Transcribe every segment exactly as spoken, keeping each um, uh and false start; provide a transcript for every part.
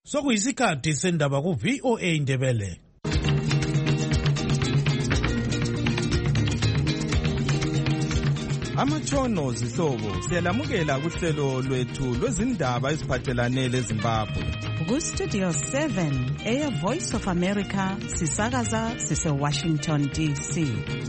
Sokuyisikhathi sendaba ku V O A Indebele. Amatshono zihlobo siyalamukela kuhlelo lwethu lwezindaba eziphathelane leZimbabwe. Ku Studio seven eya Voice of America sisakaza sise Washington D C.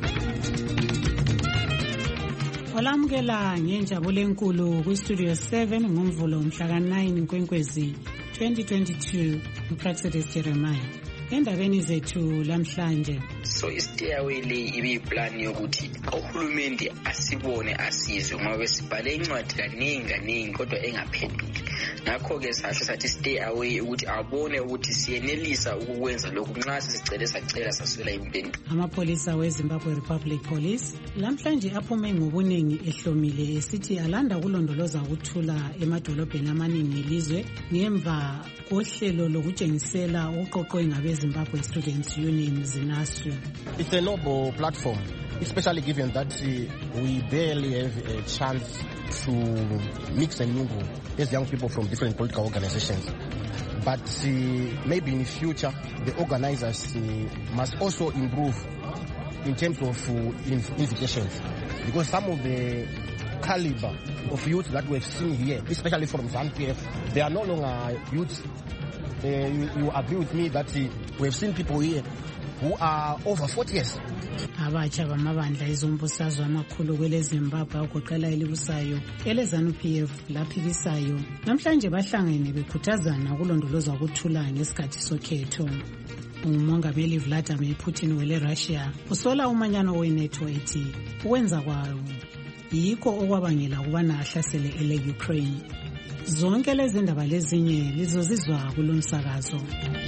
Olamukela ngenjabulo enkulu ku Studio seven ngomvulo mhla ka nine Nkwenkwezi twenty twenty-two uPraxedis Jeremiah. Endabeni zethu lamhlanje, so istairway le ibe plan yokuthi uhulumende asibone asizwe ngoba besibhale incwadi kaningi kaningi kodwa engaphenduli. Ngakho ke sasho sathi stay away ukuthi abone ukuthi siyenelisa ukukwenza lokhu nxa sicela sacela saswela impendulo. Amapolisa weZimbabwe Republic Police lamhlanje aphume ngobuningi ehlomile esithi alanda kulondoloza ukuthula emadolobheni amaningi elizwe ngemva kohlelo lokutshengisela uqoqo ngabe Zimbabwe Students Union ZINASU. It's a noble platform, especially given that uh, we barely have a chance to mix and mingle as young people from different political organizations. But uh, maybe in the future, the organizers uh, must also improve in terms of uh, invitations, because some of the caliber of youth that we've seen here, especially from ZANU-P F, they are no longer youth. Uh, you, you agree with me that uh, we've seen people here who are over forty years. Abatsha bamabandla ezombusazwe amakhulu kwele Zimbabwe ogoqela elibusayo ele ZANU-P F laphikisayo namhlanje bahlangene bekhuthazana ukulondolozwa ukuthula ngesikhathi sokhetho. Umongameli Vladimir Putin wele Russia usola umanyano weNATO ethi ukwenza kwayo yikho okwabangela ukubana ahlasele ele Ukraine. Zonke lezi ndaba lezinye lizozizwa kulomsakazo.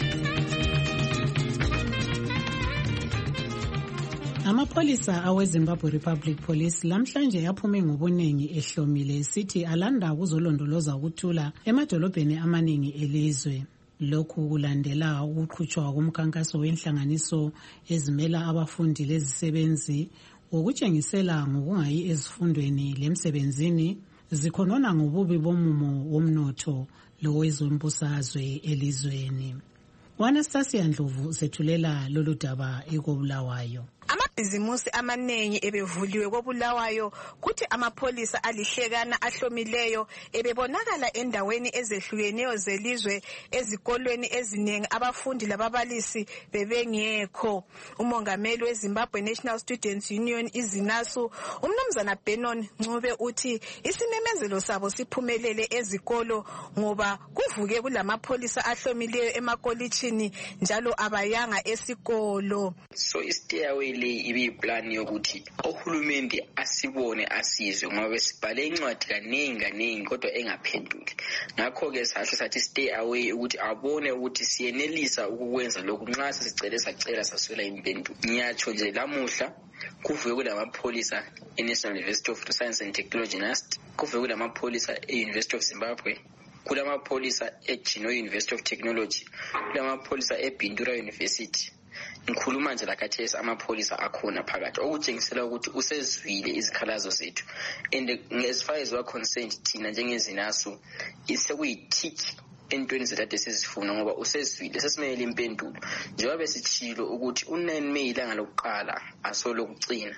Amapolisa aweZimbabwe Republic Police lamhlanje yaphume ngobuningi ehlomile esithi alanda kuzolondoloza ukuthula emadolobheni amaningi elizwe. Lokhu kulandela ukuqhutshwa komkhankaso wenhlanganiso ezimela abafundi lezisebenzi wokutshengisela ngokungayi ezifundweni lemsebenzini zikhonona ngobubi bomumo womnotho lowezombusazwe elizweni. Anastasia Ndlovu sethulela lolu daba eKobulawayo. Amabhizimusi amaningi ebevuliwe koBulawayo kuthi amapolisa alihlekana ahlomileyo ebebonakala endaweni ezehlukeneyo zelizwe ezikolweni eziningi abafundi lababalisi bebengekho. Umongameli weZimbabwe National Students Union iZINASU umnumzana Benon Ncube uthi isimemezelo sabo siphumelele ezikolo ngoba kuvuke kulamapolisa ahlomileyo emakolitshini njalo abayanga esikolo. So istairway le ibe plan yokuthi uhulumende asibone asizwe ngoba besibhale incwadi kaningi kaningi kodwa engaphenduli. Ngakho ke sasho sathi stay away ukuthi abone ukuthi siyenelisa ukukwenza lokhu nxa sicela sacela saswela impendulo. Ngiyatsho nje lamuhla kuvuke kulamapolisa eNational University of Science and Technology NUST, kuvuke kulamapolisa eUniversity of Zimbabwe, kulamapolisa eGenoa University of Technology, kulamapolisa eBindura University. Ngikhuluma nje lakathesi amapolisa akhona phakathi okutshengisela ukuthi usezwile izikhalazo zethu, and as far as we are concerned thina njengeZINASU isekuyithiki entweni zethu sizifuna ngoba usezwile sesimele impendulo njengoba besithilo ukuthi u-nine May ilanga lokuqala asolokugcina.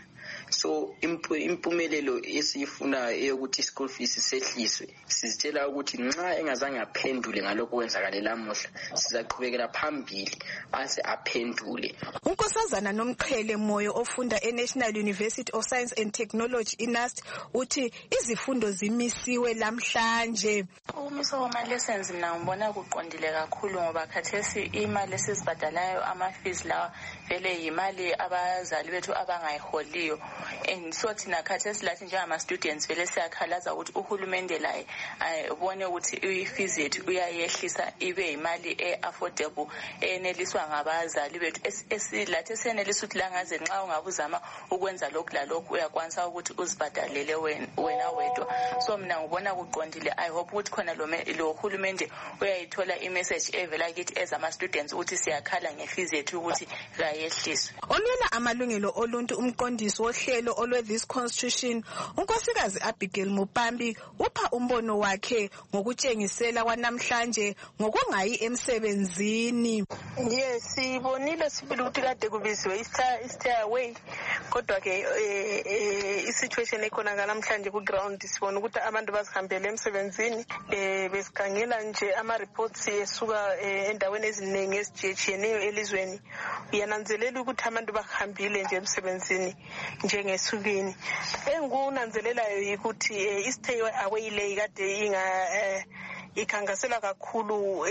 So impumelelo esiyifunayo eyokuthi school fees sehliswe sizitshela ukuthi nxa engazange aphendule ngalokho kwenzakala lamuhla sizaqhubekela phambili ase aphendule. Unkosazana Nomqhele Moyo ofunda eNational University of Science and Technology iNUST uthi izifundo zimisiwe lamhlanje. Ukumiswa kwama lessons mina ngibona kuqondile kakhulu ngoba khathesi imali esizibhadalayo ama fees lawa vele yimali abazali bethu abangayiholiyo. And so thina khathesi lathi njengama students vele siyakhalaza ukuthi uhulumende laye ayibone ukuthi i-fees yethu uyayehlisa ibe imali e-affordable eneliswa ngabazali bethu esilathi senelisa ukuthi langaze nxa ungabuzama ukwenza lokhu lalokhu uyakwanisa ukuthi uzibhadalele wena wedwa. So mina ngibona kuqondile. I hope ukuthi khona lo hulumende uyayithola i-message evela kithi as ama students ukuthi siyakhala nge-fees yethu ukuthi kayehliswe. Olwela amalungelo oluntu umqondisi lohlelo olwe This Constitution, unkosikazi Abigail Mupambi upha umbono wakhe ngokutshengisela kwanamhlanje ngokungayi emsebenzini. Yes, sibonile sibili ukuthi kade kubiziwe stay away, kodwa ke i-situation ekhona namhlanje ku ground sibona ukuthi abantu bazihambele emsebenzini, besikhangela nje ama reports esuka endaweni eziningi ezijetshiyeneyo elizweni. Uyananzelela ukuthi abantu bahambile nje emsebenzini njengesukini. Engunanzelelayo ukuthi i-stay away le kade inga ikhangasela kakhulu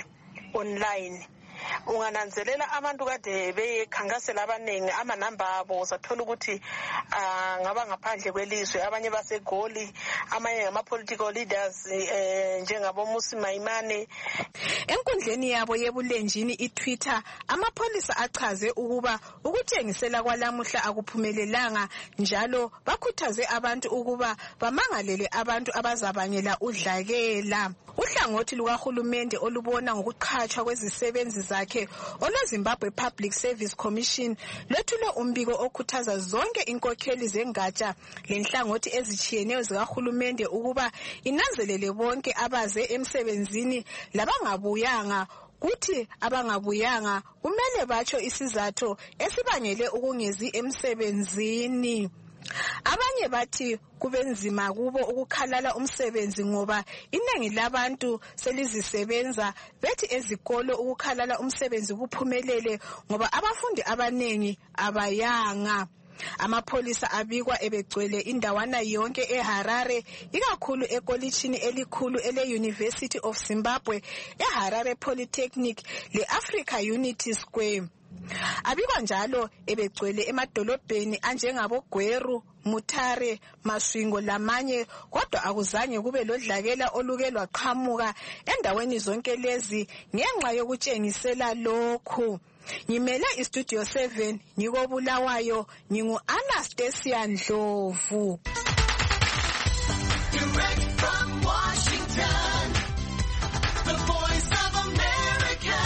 online. Ungananzelela abantu kade bekhangasela abaningi amanamba abo sathola ukuthi ngaba ngaphandle kwelizwe, abanye baseGoli, amanye ngama political leaders njengabo Musi Maimane. Enkundleni yabo yebulenjini iTwitter, amapholisa achaze ukuba ukutshengisela kwalamuhla akuphumelelanga, njalo bakhuthaze abantu ukuba bamangalele abantu abazabangela udlakela. Uhlangothi lukahulumende olubona ngokuqhatshwa kwezisebenzi zakhe olweZimbabwe Public Service Commission lwethule umbiko okhuthaza zonke inkokheli zengatsha lenhlangothi ezitshiyeneyo zikahulumende ukuba inanzelele bonke abaze emsebenzini labangabuyanga, kuthi abangabuyanga kumele batsho isizathu esibangele ukungezi emsebenzini. Abanye bathi kubenzima kubo ukukhalala umsebenzi ngoba inengi labantu selizisebenza, bethi ezikolo ukukhalala umsebenzi kuphumelele ngoba abafundi abanengi abayanga. Amapholisa abikwa ebegcwele indawana yonke eHarare, ikakhulu ekolitshini elikhulu ele University of Zimbabwe, eHarare Polytechnic le-Africa Unity Square. Abikwa njalo ebegcwele emadolobheni anjengabo Gweru, Mutare, Masvingo lamanye, kodwa akuzange kube lodlakela oluke lwaqhamuka endaweni zonke lezi ngenxa yokutshengisela lokhu. Ngimele iStudio seven ngiko Bulawayo, ngingu Anastasia Ndlovu. Direct from Washington, the voice of America.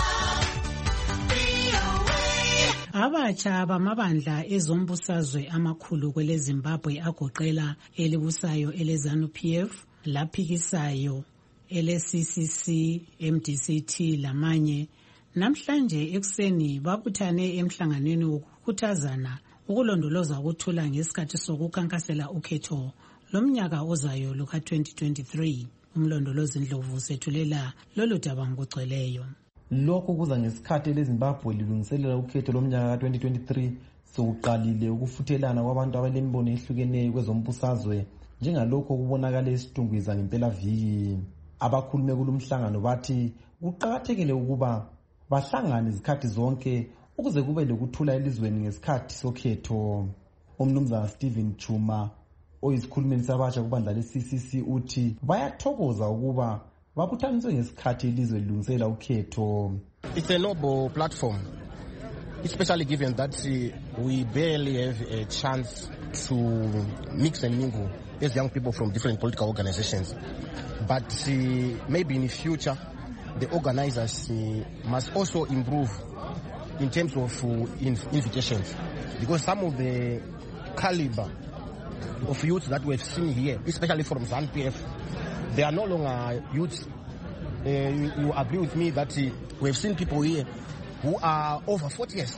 Abatsha bamabandla ezombusazwe amakhulu kwele Zimbabwe agoqela elibusayo eleZANU-P F, laphikisayo ele-C C C, M D C T lamanye, namhlanje ekuseni babuthane emhlanganweni wokukhuthazana ukulondoloza ukuthula ngesikhathi sokukankasela ukhetho lomnyaka ozayo luka twenty twenty-three. Umlondolozi Ndlovu sethulela lolu daba ngokugcweleyo. Lokho kuza ngesikhathi leZimbabwe lilungiselela ukhetho lomnyaka twenty twenty-three sokuqalile ukufuthelana kwabantu abalembono ehlukeneyo kwezombusazwe njengalokho kubonakala esitungwiza ngempela viki. Abakhulume kulomhlangano bathi kuqakathekile ukuba bahlangane izikhathi zonke ukuze kube lokuthula elizweni ngesikhathi sokhetho. Umnumzana Stephen Chuma oyisikhulumeli sabatsha kubandla le-C C C uthi bayathokoza ukuba babuthaniswe ngesikhathi ilizwe lilungisela ukhetho. It's a noble platform, especially given that uh, we barely have a chance to mix and mingle as young people from different political organizations. But uh, maybe in the future, the organizers uh, must also improve in terms of uh, inv- invitations, because some of the caliber of youth that we've seen here, especially from ZANU-P F, they are no longer youths. Uh, you, you agree with me that uh, we've seen people here who are over forty years.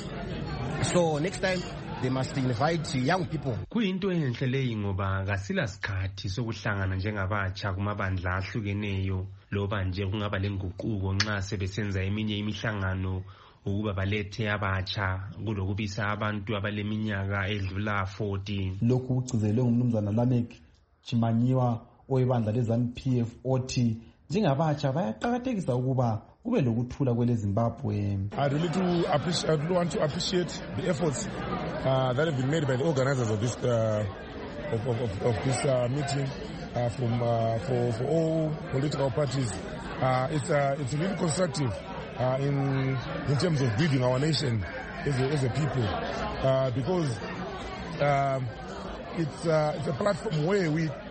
So next time they must invite young people. Kuyinto enhle leyi ngoba kasila sikhathi sokuhlangana njengabatsha kumabandla ahlukeneyo loba nje kungaba lenguquko nxa sebesenza eminye imihlangano ukuba balethe abatsha kulokubisa abantu abaleminyaka edlula forty. Lokhu kugcizelwe ngumnumzana Lamek Chimanyiwa oyibandla leZANU-P F othi njengabatsha bayaqhakathekisa ukuba kube lokuthula kwele Zimbabwe. I really do appreciate, I really want to appreciate the efforts uh, that have been made by the organizers of this uh, of, of, of this uh, meeting uh, from uh, for for all political parties. Uh, it's uh, it's really constructive uh, in in terms of building our nation as a, as a people uh, because um, it's uh, it's a platform where we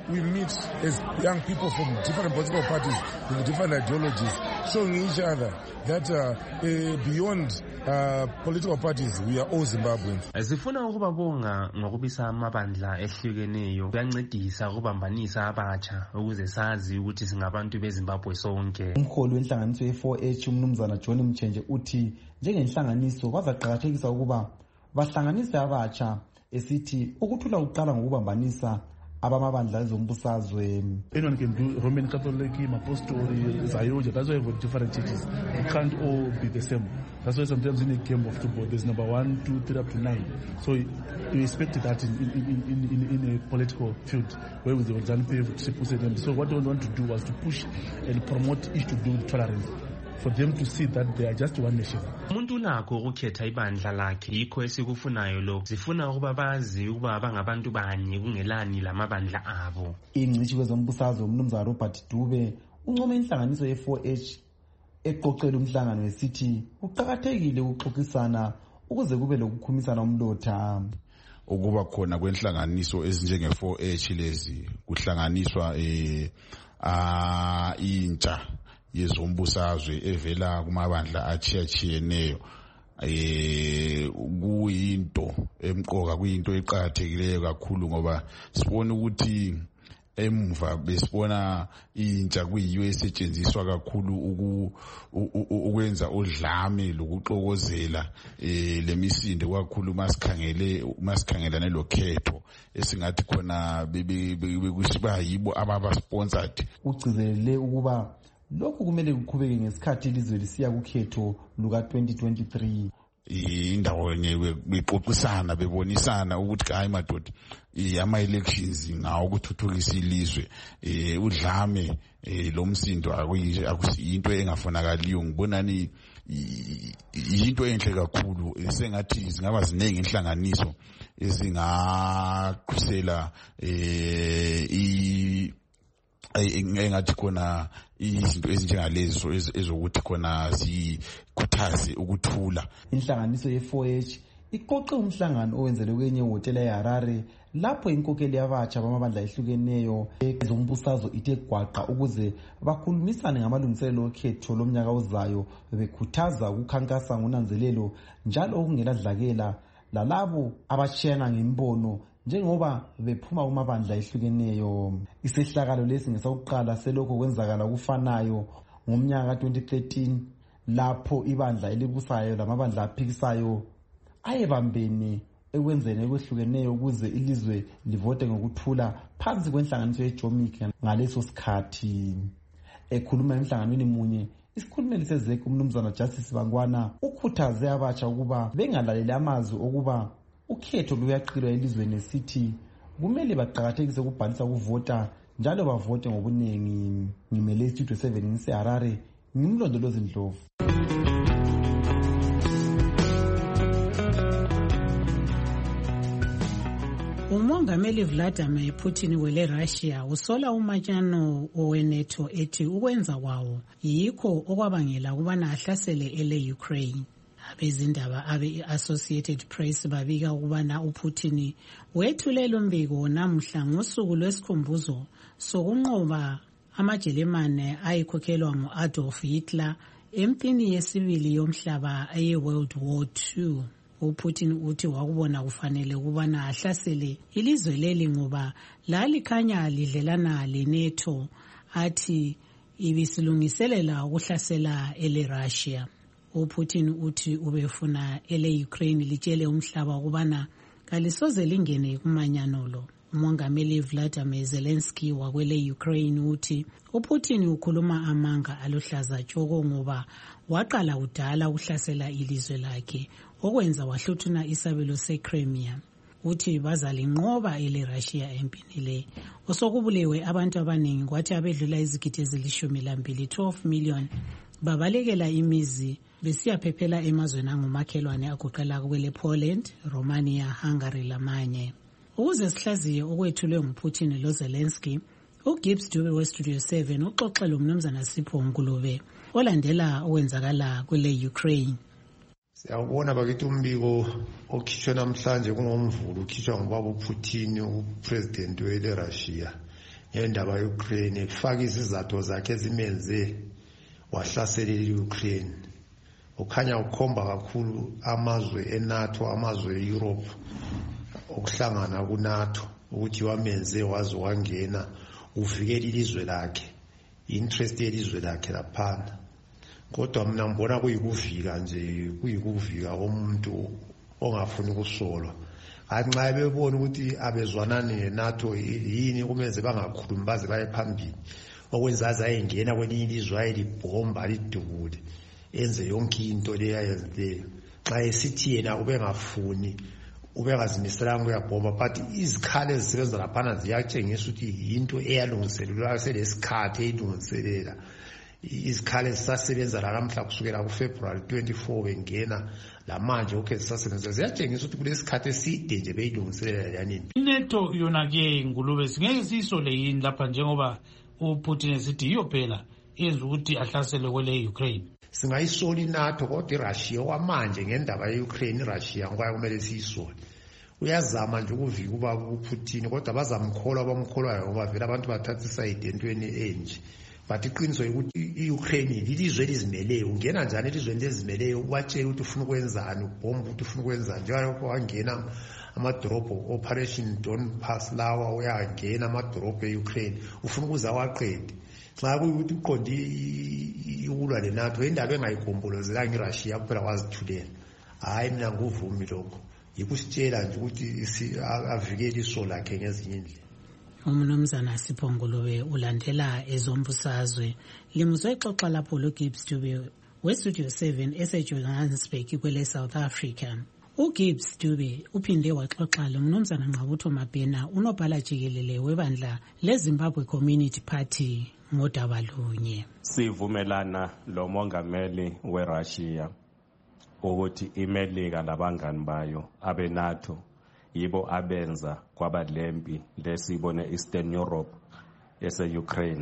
we meet as young people from different political parties with different ideologies, showing each other that uh, uh, beyond uh, political parties, we are all Zimbabweans. Sifuna ukubabonga ngokubisa amabandla ehlukeneyo kuyancedisa ukubambanisa abatsha ukuze sazi ukuthi singabantu beZimbabwe sonke. Umkholi wenhlanganiso ye four H umnumzana John Mchenje uthi njengenhlanganiso bazaqhakathekisa ukuba bahlanganise abatsha esithi ukuthula uqala ngokubambanisa abamabandla ezombusazwe. Anyone can do Roman Catholic, Apostolic, Zioja. That's why we've got different churches. We can't all be the same. That's why sometimes in a game of football, there's number one, two, three, up to nine. So you expect that in in, in, in, in a political field where with the ZANU-P F. So what we want to do was to push and promote each to do tolerance, for them to see that they are just one nation. Umuntu lakho ukukhetha ibandla lakhe yikho esikufunayo lo. Sifuna ukuba bazi ukuba abangabantu banye kungelani lamabandla abo. Ingcishi kwezombusazwe umnumzana Robert Dube uncome inhlanganiso ye four H eqoqela umhlangano wesithi uqhakathekile ukuxoxisana ukuze kube lokukhumisana umlotha. Ukuba khona kwenhlanganiso ezinjenge four H lezi kuhlanganiswa eh a intsha yezombusazwe evela kumabandla achiyachiyeneyo eh kuyinto emqoka kuyinto eqhakathekileyo kakhulu ngoba sibona ukuthi emva besibona intsha kuyiyo esetshenziswa kakhulu ukwenza udlame lokuxokozela eh lemisindo kakhulu masikhangele masikhangelane lokhetho esingathi khona bekusiba yibo ababa sponsored. Ugcizelele ukuba lokhu kumele kuqhubeke ngesikhathi ilizwe lisiya kukhetho luka twenty twenty-three. Indawo yenye bexoxisana bebonisana ukuthi hayi madoda ama elections ngawo ukuthuthukisa ilizwe eh udlame lo msindo akuyinto engafonakaliyo. Ngibonani into enhle kakhulu esengathi zingaba ziningi inhlanganiso ezingaqhusela eh i engathi khona izinto ezinjengalezo ezokuthi khona sikhuthaze ukuthula. Inhlanganiso ye four H iqoqe umhlangano owenzelwe kwenye ihotela eHarare lapho inkokeli yabatsha bamabandla ehlukeneyo ezombusazwe ithe gwaqa ukuze bakhulumisane ngamalungiselelo okhetho lomnyaka ozayo bekhuthaza ukukhankasa ngonanzelelo njalo okungeladlakela lalabo abashiyana ngembono njengoba bephuma kumabandla ehlukeneyo. Isehlakalo lesi ngesokuqala selokho kwenzakala ukufanayo ngomnyaka ka twenty thirteen lapho ibandla elibusayo lamabandla aphikisayo ayebambene ekwenzeni okwehlukeneyo ukuze ilizwe livote ngokuthula phansi kwenhlanganiso yeJomic. Ngaleso sikhathi ekhuluma emhlanganweni munye isikhulumeli sezeke umnumzana Justice Bangwana ukhuthaze abatsha ukuba bengalaleli amazwi okuba ukhetho luyaqilwa elizweni esithi kumele baqhakathekise ukubhalisa ukuvota njalo bavote ngobuningi. Ngimele Studio seven ngiseHarare, ngimlondolozi Ndlovu. Umongameli Vladimir Putin wele Russia usola umanyano oweNATO ethi ukwenza kwawo yikho okwabangela ukubana ahlasele ele Ukraine. Abezindaba abe Associated Press babika ukubana uPutin wethulela umbiko namhla ngosuku lwesikhumbuzo sokunqoba amaJalimane ayikhokhelwa nguAdolf Hitler empini yesibili yomhlaba eye World War Two. uPutin uthi wakubona kufanele ukubana ahlasele ilizwe leli ngoba lalikhanya lidlelana leNATO athi ibisilungiselela ukuhlasela ele Russia. uPutin uthi ubefuna ele Ukraine litshele umhlaba ukubana kalisoze lingene kumanyano lo. Umongameli Vladimir Zelensky wakwele Ukraine uthi uPutin ukhuluma amanga aluhlaza tshoko ngoba waqala udala ukuhlasela ilizwe lakhe okwenza wahluthuna isabelo seCrimea. Uthi bazalinqoba ele Russia empini le. Osokubulewe abantu abaningi kwathi abedlula izigidi ezilishumi lambili twelve million babalekela imizi besiyaphephela emazweni angumakhelwane agoqela kwele Poland, Romania, Hungary lamanye. Ukuze sihlaziye okwethulwe nguPutin lo Zelensky, uGibbs Dube weStudio seven uxoxela umnumzana Sipho Ngulube olandela okwenzakala kwele Ukraine. Siyabona bakithi umbiko okhishwa namhlanje kungomvulo ukhishwa ngubaba uPutin upresident wele Russia ngendaba ye-Ukraine efaka izizathu zakhe ezimenze wahlaselela i-Ukraine. Ukhanya ukhomba kakhulu amazwe eNATO, amazwe e-Europe okuhlangana ku-NATO ukuthi wamenze waze wangena uvikela ilizwe lakhe, interest yelizwe lakhe laphana. Kodwa mina ngibona kuyikuvika nje, kuyikuvika komuntu ongafuni ukusolwa. Anxa bebona ukuthi abezwanani neNATO yini kumenze bangakhulumi baze baye phambili. Okwenzaza ayengena kwelinye ilizwe ayelibhomba lidubule enze yonke into le ayenzileyo. Xa esithi yena ubengafuni ubengazimiselanga uyabhomba, but izikhali ezisebenza laphana ziyatshengisa ukuthi into eyalungiselelwa selesikhathi eyilungiselela. Izikhali ezisasebenza la namhla kusukela kuFebruary twenty-four bengena la manje okay zisasebenza ziyatshengisa ukuthi kulesikhathi eside nje beyilungiselela yanini. iNATO yona ke ngulube singeke siyisole yini lapha njengoba uPutin esithi iyo phela yenza ukuthi ahlasele kwele Ukraine. Singayisola iNATO kodwa iRussia kwamanje ngendaba yeUkraine iRussia ngoba kumele siyisole. Uyazama nje ukuvika ubaba uPutin kodwa bazamkholwa bamkholwayo ngoba vele abantu bathatha iside entweni enje. But iqiniso ukuthi iUkraine lilizwe elizimeleyo, ungena njani elizweni lezimeleyo ubatshela ukuthi ufuna ukwenzani, ubhomba ukuthi ufuna ukwenzani. Njengoba wangena amadrobho Operation Donbass lawa uyangena amadrobho eUkraine ufuna ukuza waqede. Xa kuyukuthi uqonde iulwa leNATO indaba engayigombolozela ngiRussia kuphela wazithulela. Hayi mina nguvumi lokho. Yikusitshela nje ukuthi avikele iso lakhe ngezinye indlela. Umnumzana Siphongolube ulandela ezombusazwe limuzwe xoxa lapho lo Gibbs Dube weStudio seven eseJohannesburg kwele South Africa. uGibbs Dube uphinde waxoxa lomnumzana Nqabutho Mabhena unobhala jikelele webandla leZimbabwe Community Party ngodaba lunye. Sivumelana lo mongameli weRussia ukuthi iMelika labangani bayo abeNATO yibo abenza kwabalempi lesibone Eastern Europe ese-Ukraine.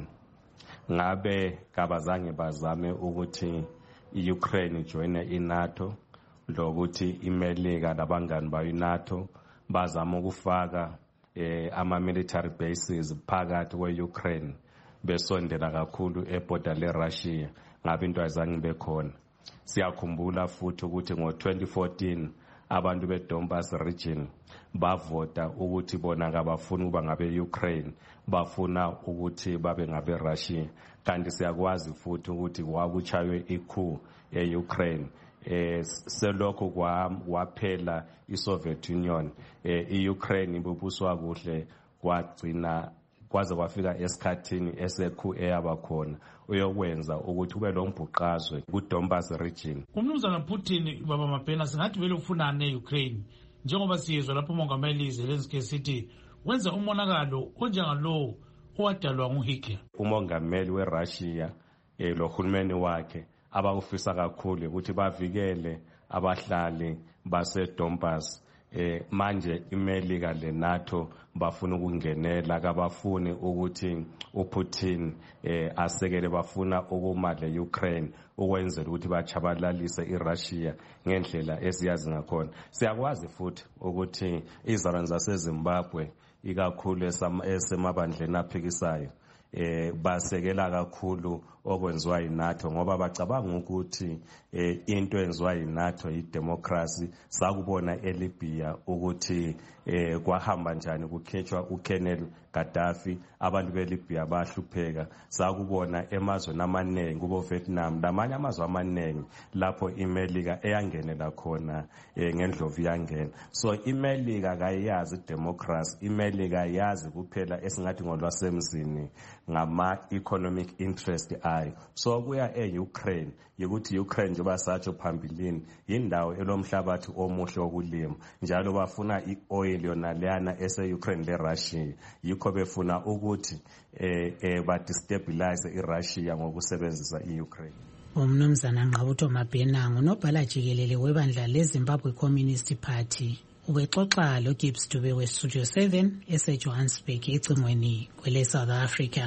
Ngabe kabazange bazame ukuthi i-Ukraine ijoine iNATO lokuthi iMelika labangani bayo iNATO bazama ukufaka eh, ama-military bases phakathi kwe-Ukraine besondela kakhulu eborder leRussia. Ngabe into ayizange bekhona. Siyakhumbula futhi ukuthi ngo twenty fourteen abantu beDonbass region bavota ukuthi bona ngabafuna ukuba ngabe Ukraine, bafuna ukuthi babe ngabe Russia. Kanti siyakwazi futhi ukuthi kwakuchaywe iku eUkraine. Eh selokho kwaphela iSoviet Union, eh iUkraine ibubuswa kuhle kwagcina kwaze kwafika esikhathini esekhu eyabakhona uyokwenza ukuthi ube lo mbhuqazwe kuDonbass region. Umnumzana Putin baba Mabhena singathi vele ufunana neUkraine njengoba siyezwa lapho umongameli Zelensky sithi wenza umonakalo onjengalo owadalwa nguHitler. Umongameli weRussia eh lo hulumeni wakhe abakufisa kakhulu ukuthi bavikele abahlali baseDonbass. Eh manje iMelika leNATO bafuna ukungenela kabafuni ukuthi uPutin eh asekele, bafuna ukuma leUkraine ukwenzela ukuthi bachabalalise iRussia ngendlela esiyazi ngakhona. Siyakwazi futhi ukuthi izizalwane zaseZimbabwe ikakhulu esemabandleni aphikisayo eh basekela kakhulu okwenziwa yiNATO ngoba bacabanga ukuthi eh into enziwa yiNATO yidemocracy. Sakubona eLibya ukuthi eh kwahamba njani kukhethwa uKenel Gaddafi, abantu beLibya bahlupheka. Sakubona emazweni amaningi kubo Vietnam lamanye amazwe amaningi lapho iMelika eyangenela khona eh ngendlovu yangena. So iMelika kayazi democracy, iMelika yazi kuphela esingathi ngolwasemzini ngama economic interest ayo. So kuya eUkraine ukuthi Ukraine njengoba satsho phambilini indawo elomhlabathi omuhle wokulima, njalo bafuna ioil yona leyana ese-Ukraine leRussia. Yikho befuna ukuthi eh, eh badestabilize iRussia ngokusebenzisa iUkraine. Umnumzana Nqabutho Mabhena ngunobhala jikelele webandla leZimbabwe Communist Party ubexoxa lo Gibbs Dube weStudio seven eseJohannesburg ecingweni kwele South Africa.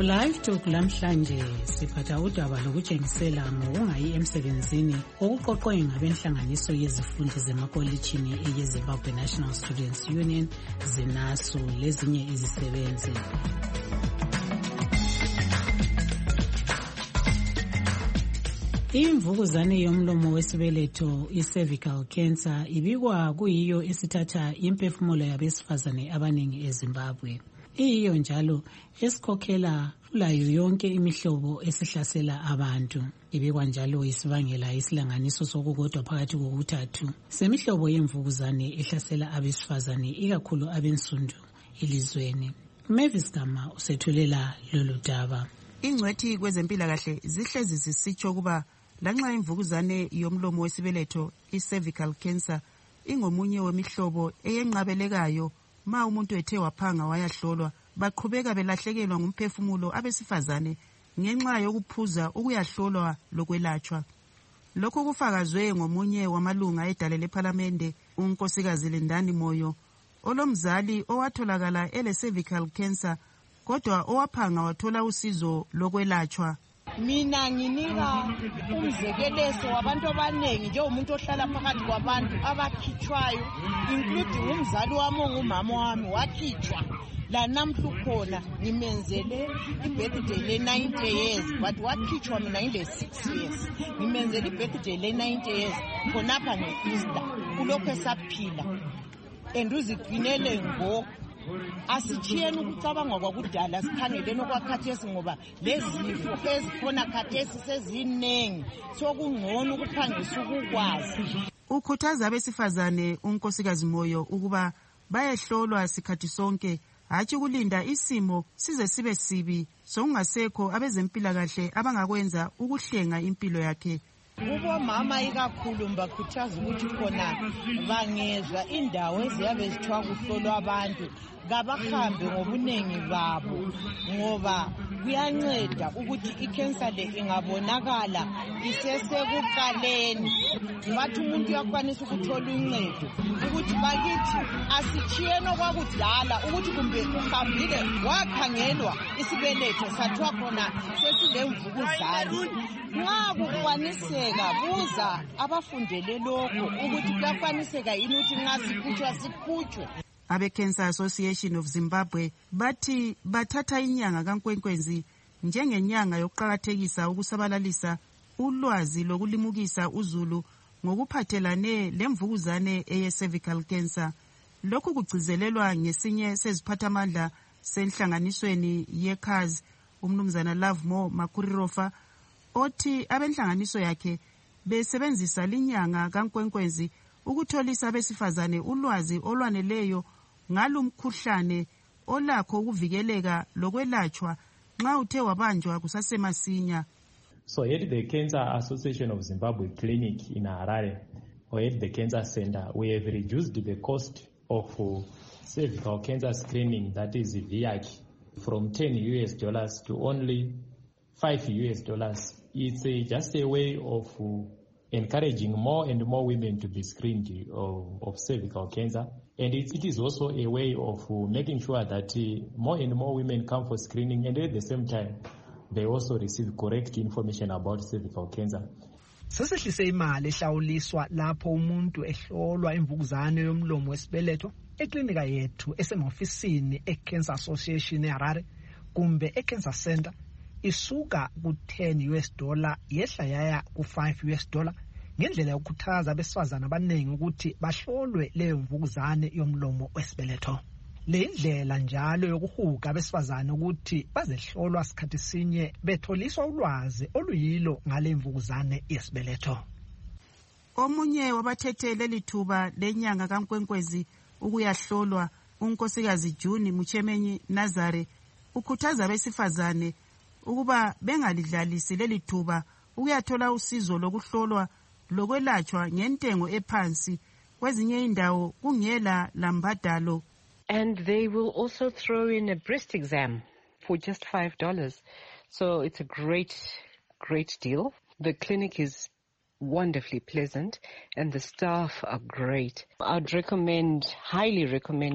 Live Talk lamhlanje siphatha udaba lokutshengisela ngokungayi emsebenzini okuqoqwe ngabenhlanganiso yezifundi zemakolitshini eyeZimbabwe National Students Union ZINASU lezinye izisebenzi. Imvukuzane yomlomo wesibeletho i-cervical cancer ibikwa kuyiyo esithatha imphefumulo yabesifazane abaningi eZimbabwe. Iyo njalo esikhokhela layo yonke imihlobo esihlasela abantu. Ibikwa njalo isibangela isilanganiso sokukodwa phakathi kokuthathu semihlobo yemvukuzane ehlasela abesifazane ikakhulu abensundu elizweni. Mavis Gama usethulela lolu daba. Ingcwethi kwezempilakahle zihlezi zisitsho kuba lanxa imvukuzane yomlomo wesibeletho i-cervical cancer ingomunye wemihlobo eyenqabelekayo ma umuntu ethe waphanga wayahlolwa baqhubeka belahlekelwa ngumphefumulo abesifazane ngenxa yokuphuza ukuyahlolwa lokwelatshwa. Lokho kufakazwe ngomunye wamalunga edale lePhalamende unkosikazi Lendani Moyo olomzali owatholakala ele cervical cancer kodwa owaphanga wathola usizo lokwelatshwa. Mina nginika umzekelezo wabantu abanengi njengomuntu ohlala phakathi kwabantu abakhitshwayo including umzali wami ongumama wami wakhitshwa la namhla ukhona ngimenzele ibirthday le ninety years but wakhitshwa mina ngile six years ngimenzele ibirthday le ninety years khonapha nge-Easter kulokho esaphila and uzigcinele ngo asitshiyeni ukucabanga kwakudala sikhangeleni okwakhathesi ngoba lezifo ezikhona khathesi sezinengi sokungcono ukuphangisa ukukwazi. Ukhuthaza abesifazane unkosikazi Moyo ukuba bayehlolwa sikhathi sonke hatshi kulinda isimo size sibe sibi sokungasekho abezempilakahle abangakwenza ukuhlenga impilo yakhe. Kubo mama ikakhulu mbakhuthaza ukuthi khona bangezwa indawo eziyabe zithiwa kuhlolwa abantu kabahambe ngobunengi babo ngoba kuyanceda ukuthi ikhensa le ingabonakala isesekuqaleni. Bathi umuntu uyakwanisa ukuthola uncedo ukuthi bakithi asitshiyeni okwakudala ukuthi kumbe uhambile wakhangelwa isibeletho sathiwa khona sesilemvukuzane. Nxa kukwaniseka buza abafundele lokho ukuthi kuyakwaniseka yini ukuthi nxa sikhutshwa sikhutshwe. Abe Cancer Association of Zimbabwe bathi bathatha inyanga kaNkwenkwenzi njengenyanga yokuqhakathekisa ukusabalalisa ulwazi lokulimukisa uzulu ngokuphathelane lemvukuzane eye-cervical cancer. Lokhu kugcizelelwa ngesinye seziphathamandla senhlanganisweni yeCARS umnumzana Lovemore Makurirofa othi abenhlanganiso yakhe besebenzisa linyanga kaNkwenkwenzi ukutholisa abesifazane ulwazi olwaneleyo ngalumkhuhlane olakho ukuvikeleka lokwelatshwa nxa uthe wabanjwa kusasemasinya. So at the Cancer Association of Zimbabwe clinic in Harare or at the Cancer Center, we have reduced the cost of uh, cervical cancer screening, that is V I C, from ten U S dollars to only five U S dollars. It's a, just a way of uh, encouraging more and more women to be screened of, of cervical cancer. And it, it is also a way of uh, making sure that uh, more and more women come for screening, and at the same time, they also receive correct information about cervical cancer. Sesehlise imali ehlawuliswa lapho umuntu ehlolwa imvukuzane yomlomo wesibeletho eklinika yethu esemofisini eCancer Association eHarare kumbe eCancer Center isuka ku ten U S dollar yehla yaya ku five U S dollar ngendlela yokukhuthaza abesifazana abaningi ukuthi bahlolwe leyo mvukuzane yomlomo wesibeletho. Le ndlela njalo yokuhuga abesifazane ukuthi bazehlolwa sikhathi sinye betholiswa ulwazi oluyilo ngale mvukuzane yesibeletho. Omunye wabathethele lithuba lenyanga kaNkwenkwezi ukuyahlolwa unkosikazi June Muchemenyi Nazare ukhuthaza abesifazane ukuba bengalidlalisi leli thuba ukuyathola usizo lokuhlolwa lokwelatshwa ngentengo ephansi kwezinye indawo kungela lambadalo. And they will also throw in a breast exam for just five dollars. So it's a great, great deal. The clinic is wonderfully pleasant and the staff are great. I'd recommend, highly recommend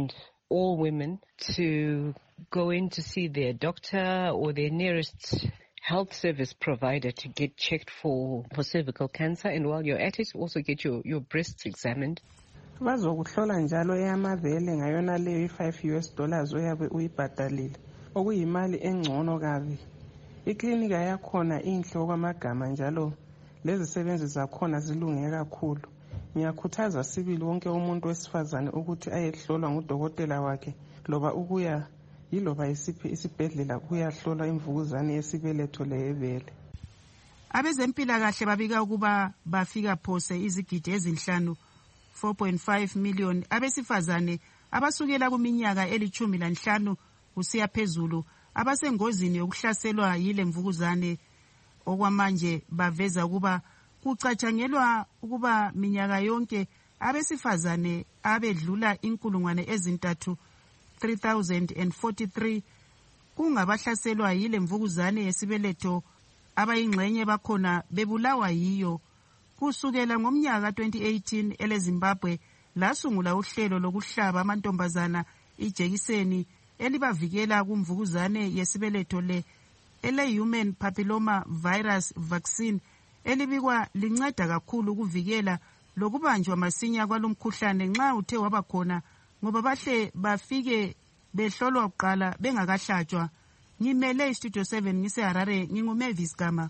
all women to go in to see their doctor or their nearest health service provider to get checked for, for cervical cancer, and while you're at it, also get your, your breasts examined. Bazokuhlola njalo eyamabele ngayona leyo i-five U S dollars oyabe uyibhadalile okuyimali engcono kabi. Iklinika yakhona inhle okwamagama njalo lezisebenzi zakhona zilunge kakhulu. Ngiyakhuthaza sibili wonke umuntu wesifazane ukuthi ayehlolwa ngudokotela wakhe loba ukuya yiloba isiphi isibhedlela kuyahlolwa imvukuzane yesibeletho leyebele. Abezempilakahle babika ukuba bafika phose izigidi ezinhlanu four point five million abesifazane abasukela kuminyaka elithumi lanhlanu kusiya phezulu abasengozini yokuhlaselwa yile mvukuzane. Okwamanje baveza ukuba kucatshangelwa ukuba minyaka yonke abesifazane abedlula inkulungwane ezintathu three thousand forty-three kungabahlaselwa yile mvukuzane yesibeletho abayingxenye bakhona bebulawa yiyo. Kusukela ngomnyaka twenty eighteen eleZimbabwe lasungula uhlelo lokuhlaba amantombazana ijekiseni elibavikela kumvukuzane yesibeletho le ele human papilloma virus vaccine elibikwa linceda kakhulu ukuvikela lokubanjwa masinya kwalomkhuhlane nxa uthe wabakhona ngoba bahle bafike behlolwa kuqala bengakahlatshwa. Ngimele Studio seven ngise Harare, nginguMavis Gama.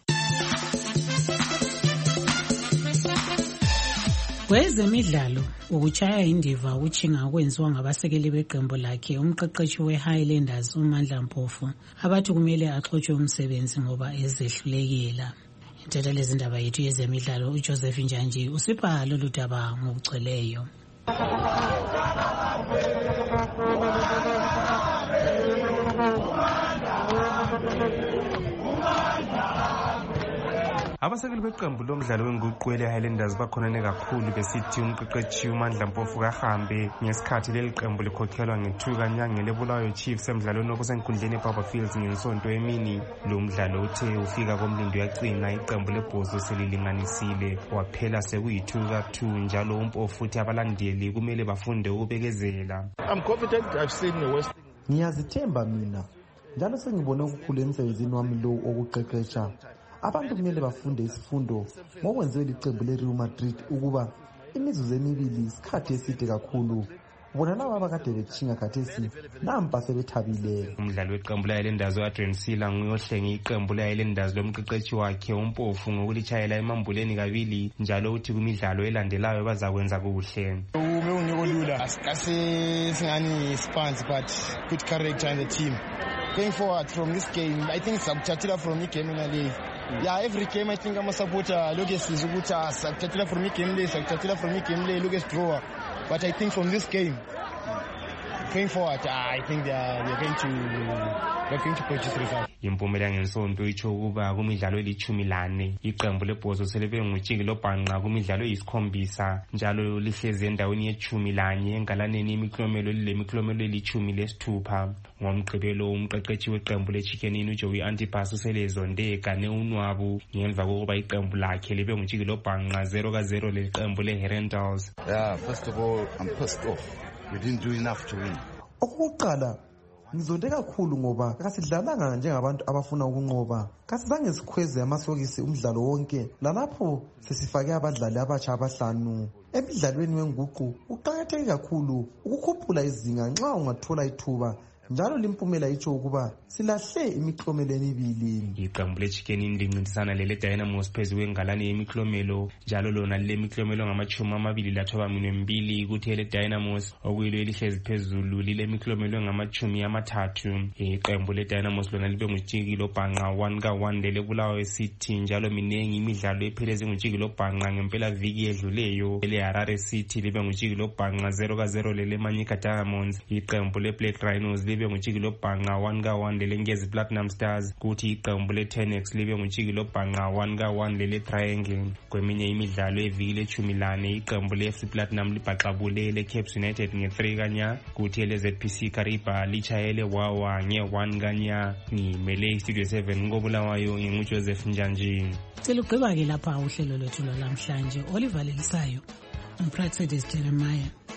Kwezemidlalo ukuchaya indiva uChinga kwenziwa ngabasekeli beqembu lakhe umqeqeshi weHighlanders uMandla Mpofu abathi kumele axotshe umsebenzi ngoba ezehlulekela. Inthetha lezindaba yethu yezemidlalo uJoseph Njanji usipha lolu daba ngokugcweleyo. Abasekeli beqembu lomdlalo wenguqwele Highlanders bakhonene kakhulu besithi umqeqeshi uMandla Mpofu kahambe ngesikhathi leli qembu likhokhelwa ngethuka nyangele Bulawayo Chiefs emdlalweni okusenkundleni eBaba Fields ngensonto emini. Lo mdlalo uthe ufika komlindo yagcina iqembu leBhozo selilinganisile waphela sekuyithuka two njalo uMpofu futhi abalandeli kumele bafunde ukubekezela. I'm confident I've seen the West. Ngiyazithemba mina njalo sengibone ukukhula emsebenzini wami lo okuqeqesha. Abantu kumele bafunde isifundo ngokwenziwe liqembu leReal Madrid ukuba imizuzu emibili isikhathi eside kakhulu. Bona laba abakade bechinga khathesi nampa sebethabile. Umdlali weqembu leHighlanders uAdrian Sila nguyohlenga iqembu leHighlanders lomqeqeshi wakhe uMpofu ngokulitshayela emambuleni kabili njalo uthi kumidlalo elandelayo bazakwenza kuhle. Ume uniko lula asikase singani spans but good character in the team. Going forward from this game, I think sakuthathela from igame nale. Yeah, every game I think I'm a supporter. Look at this, look at sakuthathela from igame le, sakuthathela from igame le, look at draw. But I think from this game, going forward, I think they are, they are going to they're going to purchase results. Impumela ngensonto itsho ukuba kumidlalo elithumi lane iqembu leBhozo selebe ngutshiki lobhanqa kumidlalo eyisikhombisa njalo lihlezi endaweni yethumi lanye engalaneni imiklomelo lemiklomelo elithumi lesithupha. Ngomgqibelo umqeqeshi weqembu leChicken Inn uJoey Antipas uselezondeka neunwabu ngemva kokuba iqembu lakhe libe ngutshiki lobhanqa zero ka zero leqembu leHighlanders. Yeah, first of all, I'm pissed off. We didn't do enough to win. Okokuqala ngizonde kakhulu ngoba kasidlalanga njengabantu abafuna ukunqoba. Kasizange sikhweze amasokisi umdlalo wonke lalapho sesifake abadlali abatsha abahlanu. Emidlalweni wenguqu uqakatheke kakhulu ukukhuphula izinga nxa ungathola ithuba njalo limpumela itsho ukuba silahle imiklomelo emibili. Iqembu leChicken Inn lincintisana lele Dynamos phezu kwengalane yemiklomelo njalo lona lile miklomelo ngamachumi amabili lathoba minwe mbili kuthi ele Dynamos okuyilo elihlezi phezulu lile miklomelo ngamachumi amathathu. Iqembu le Dynamos lona libe ngutshiki lobhanqa one ka one lele Bulawayo City njalo minengi imidlalo epheleze ngutshiki lobhanqa ngempela viki edluleyo. Ele Harare City libe ngutshiki lobhanqa zero ka zero lele Manyika Diamonds. Iqembu le Black Rhinos libe ngutshiki lobhanqa one ka one lele Ngezi Platinum Stars kuthi iqembu leTenex libe ngutshiki lobhanqa one ka one lele Triangle. Kweminye imidlalo eviki lethumi lane iqembu leF C Platinum libhaxabule leCaps United nge three kanya kuthi ele Z P C Kariba lichayele Wawa nge one kanya. Ngimele Studio seven ngobulawayo nginguJoseph Njanji. Cela ugqiba ke lapha uhlelo lwethu lwamhlanje Oliver Lelisayo uMpraxedis Jeremiah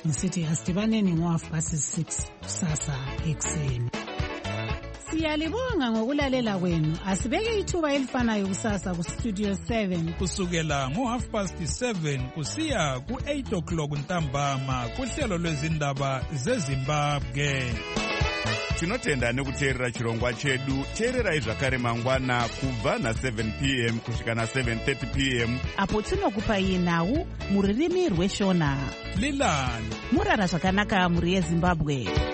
ngisithi asidibaneni ngo-half past six kusasa ekuseni. Siyalibonga ngokulalela kwenu. Asibeke ithuba elifanayo kusasa kustudio seven kusukela ngo-half past seven kusiya ku-eight o'clock ntambama kuhlelo lwezindaba zezimbabwe. Tinotenda nekuteerera chirongwa chedu. Teererai zvakare mangwana kubva na-seven p m kusvika na-seven thirty p m apo tinokupai nhau muririmi rweshona. Lilani murara zvakanaka muri yeZimbabwe.